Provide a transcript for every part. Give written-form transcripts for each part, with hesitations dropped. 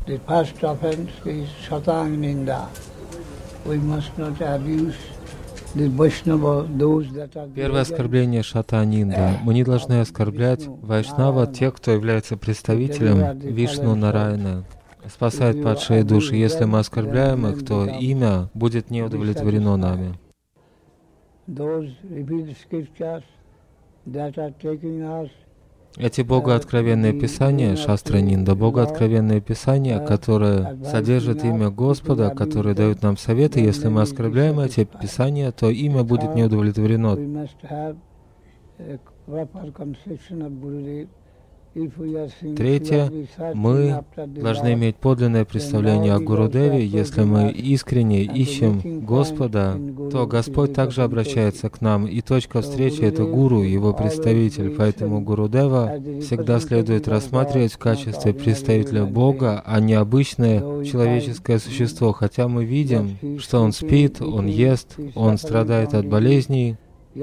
The first offense is Satang Ninda. We must not abuse the Vaishnava, those that are. Первое оскорбление Шата-нинда. Мы не должны оскорблять Вайшнава, тех, кто является представителем Вишну Нараяна, спасает падшие души. Если мы оскорбляем их, то имя будет не удовлетворено нами. Эти богооткровенные писания, Шастра-нинда, богооткровенные писания, которые содержат имя Господа, которые дают нам советы, если мы оскорбляем эти писания, то имя будет не удовлетворено. Третье, мы должны иметь подлинное представление о Гурудеве. Если мы искренне ищем Господа, то Господь также обращается к нам, и точка встречи — это Гуру, его представитель. Поэтому Гурудева всегда следует рассматривать в качестве представителя Бога, а не обычное человеческое существо. Хотя мы видим, что он спит, он ест, он страдает от болезней.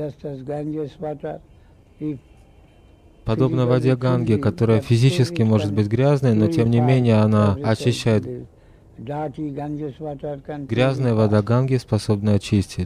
Подобно воде Ганги, которая физически может быть грязной, но тем не менее она очищает. Грязная вода Ганги способна очистить.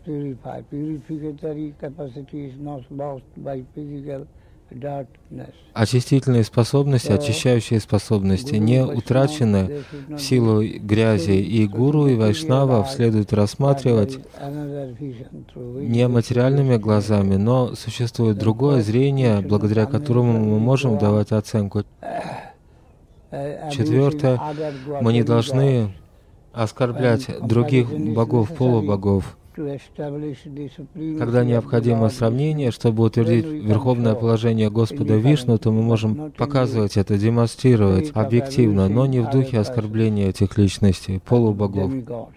Очистительные способности, очищающие способности не утрачены в силу грязи, и гуру и вайшнавов следует рассматривать не материальными глазами, но существует другое зрение, благодаря которому мы можем давать оценку. Четвертое, мы не должны оскорблять других богов, полубогов. Когда необходимо сравнение, чтобы утвердить верховное положение Господа Вишну, то мы можем показывать это, демонстрировать объективно, но не в духе оскорбления этих личностей, полубогов.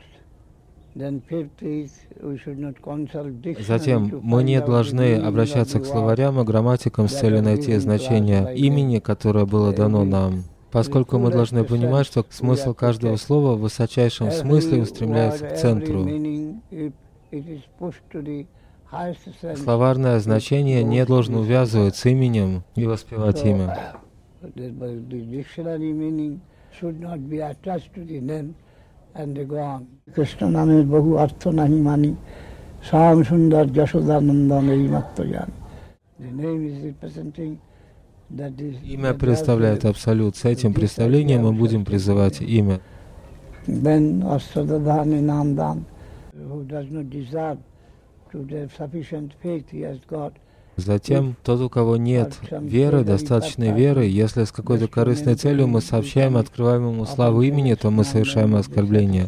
Затем мы не должны обращаться к словарям и грамматикам с целью найти значение имени, которое было дано нам, поскольку мы должны понимать, что смысл каждого слова в высочайшем смысле устремляется к центру. Словарное значение не должно увязывать с именем и воспевать имя. Имя представляет абсолют. С этим представлением мы будем призывать имя. Затем, тот, у кого нет веры, достаточной веры, если с какой-то корыстной целью мы сообщаем, открываем ему славу имени, то мы совершаем оскорбление.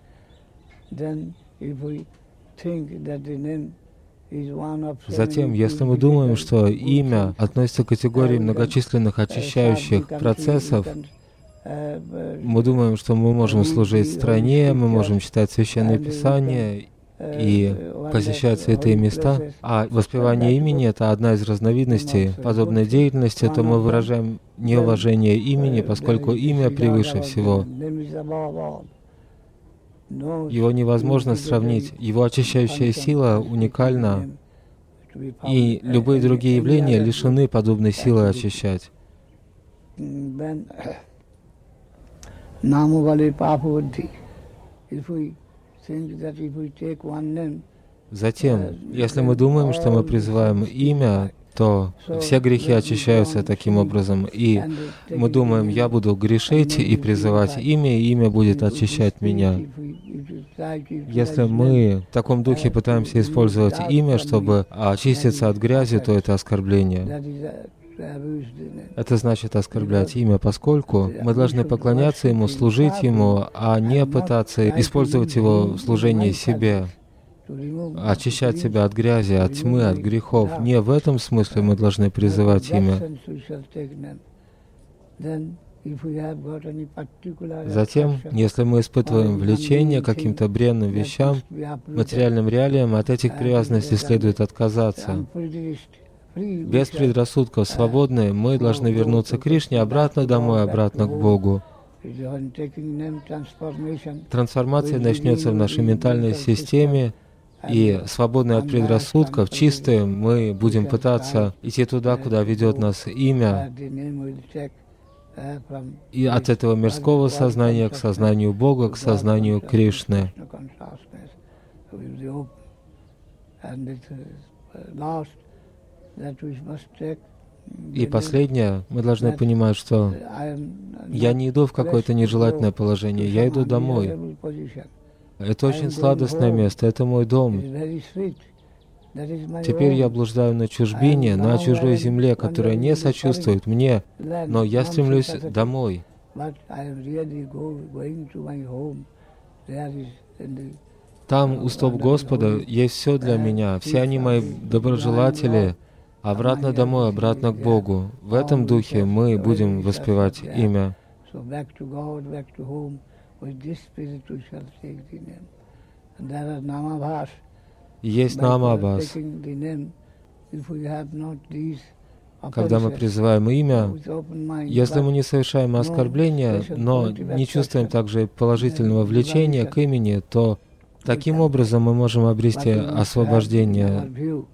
Затем, если мы думаем, что имя относится к категории многочисленных очищающих процессов, мы думаем, что мы можем служить стране, мы можем читать Священное Писание и посещать святые места, а воспевание имени — это одна из разновидностей подобной деятельности, то мы выражаем неуважение имени, поскольку имя превыше всего. Его невозможно сравнить, его очищающая сила уникальна, и любые другие явления лишены подобной силы очищать. Затем, если мы думаем, что мы призываем имя, то все грехи очищаются таким образом. И мы думаем, я буду грешить и призывать имя, и имя будет очищать меня. Если мы в таком духе пытаемся использовать имя, чтобы очиститься от грязи, то это оскорбление. Это значит оскорблять имя, поскольку мы должны поклоняться ему, служить ему, а не пытаться использовать его в служении себе, очищать себя от грязи, от тьмы, от грехов. Не в этом смысле мы должны призывать имя. Затем, если мы испытываем влечение к каким-то бренным вещам, материальным реалиям, от этих привязанностей следует отказаться. Без предрассудков, свободные, мы должны вернуться к Кришне, обратно домой, обратно к Богу. Трансформация начнется в нашей ментальной системе, и свободные от предрассудков, чистые, мы будем пытаться идти туда, куда ведет нас имя. И от этого мирского сознания к сознанию Бога, к сознанию Кришны. И последнее, мы должны понимать, что я не иду в какое-то нежелательное положение, я иду домой. Это очень сладостное место, это мой дом. Теперь я блуждаю на чужбине, на чужой земле, которая не сочувствует мне, но я стремлюсь домой. Там, у стоп Господа, есть все для меня, все они мои доброжелатели. Обратно домой, обратно к Богу. В этом духе мы будем воспевать имя. Есть намабхас. Когда мы призываем имя, если мы не совершаем оскорбления, но не чувствуем также положительного влечения к имени, то таким образом мы можем обрести освобождение.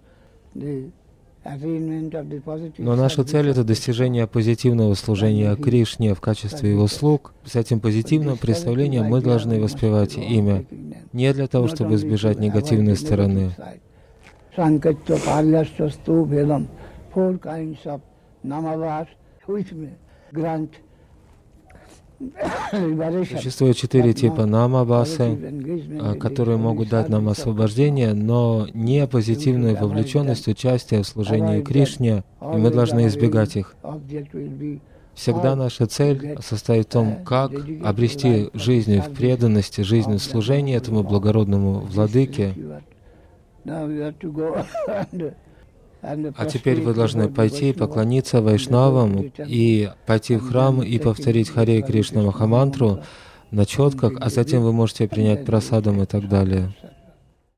Но наша цель — это достижение позитивного служения Кришне в качестве Его слуг. С этим позитивным представлением мы должны воспевать имя, не для того, чтобы избежать негативной стороны. Существует 4 типа намабхасы, которые могут дать нам освобождение, но не позитивную вовлеченность, участие в служении Кришне, и мы должны избегать их. Всегда наша цель состоит в том, как обрести жизнь в преданности, жизнь в служении этому благородному владыке. А теперь вы должны пойти и поклониться вайшнавам, и пойти в храм и повторить Харе Кришна Махамантру на четках, а затем вы можете принять прасадам и так далее.